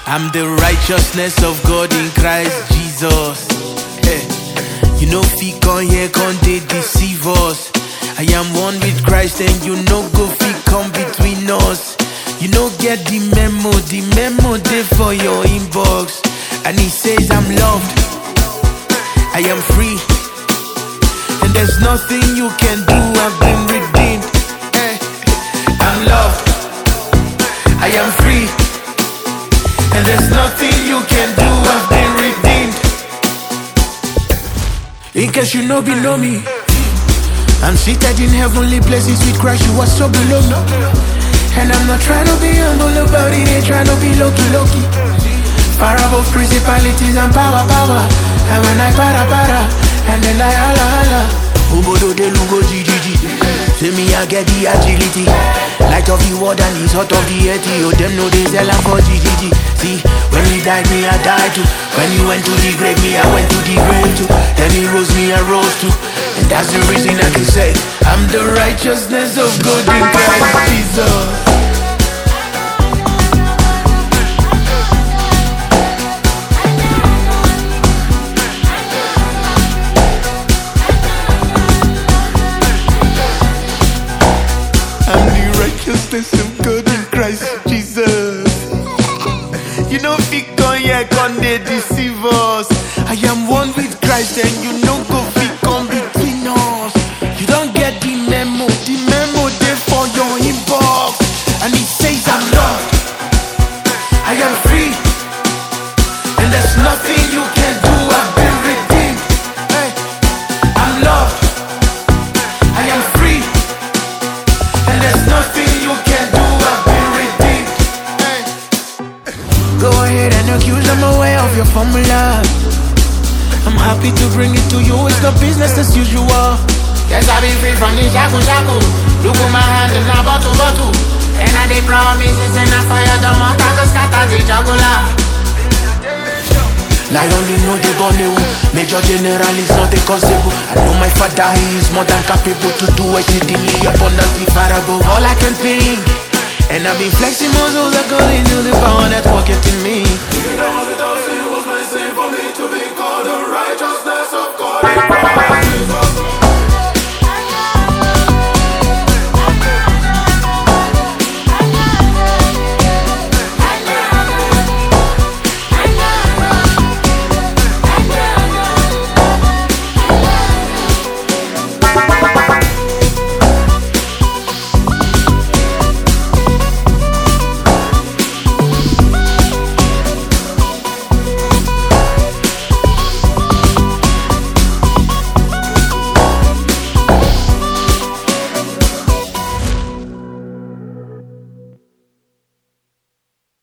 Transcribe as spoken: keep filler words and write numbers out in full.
I'm the righteousness of God in Christ Jesus. Hey. You know, fi come here, come they deceive us. I am one with Christ, and you know, go fi come between us. You know, get the memo, the memo there for your inbox. And he says, I'm loved, I am free, and there's nothing you can do. I've been redeemed. Hey. I'm loved, I am free, and there's nothing you can do. I've been redeemed. In case you know, be know me, I'm seated in heavenly places with Christ. You are so below me, and I'm not trying to be humble about it. Ain't trying to be low-key, low-key. Far above principalities and power, power. And when I para, para, and then I holla, holla. Ubodo de lugo, G G G. See me, I get the agility. Light of the world and he's hot of the earth. Oh, them know they sell and for G G G. See, when he died, me, I died too. When he went to the grave, me, I went to the grave too. Then he rose, me, I rose too. And that's the reason I can say I'm the righteousness of God in Christ Jesus. Righteousness of God in Christ Jesus. You know, fi come here, come they deceive us. I am one with Christ, and you know, go fi come between us. You don't get the memo, the memo there for your inbox. And he says, I'm loved, I am free, and there's nothing you can do. I've been redeemed. Hey. I'm loved, I am free, and there's nothing you can do. I've been redeemed. Hey. Go ahead and accuse them away of your formula. I'm happy to bring it to you. It's no business as usual. Yes, I've been free from the shaku shaku. Look at my hand in a bottle bottle. And I they promises and I fire the month. I go scatter the jugular. Like only know the bonnet. Major general is not a constable. I know my father, he is more than capable to do exceedingly abundantly far above all I can think. And I've been flexing muscles according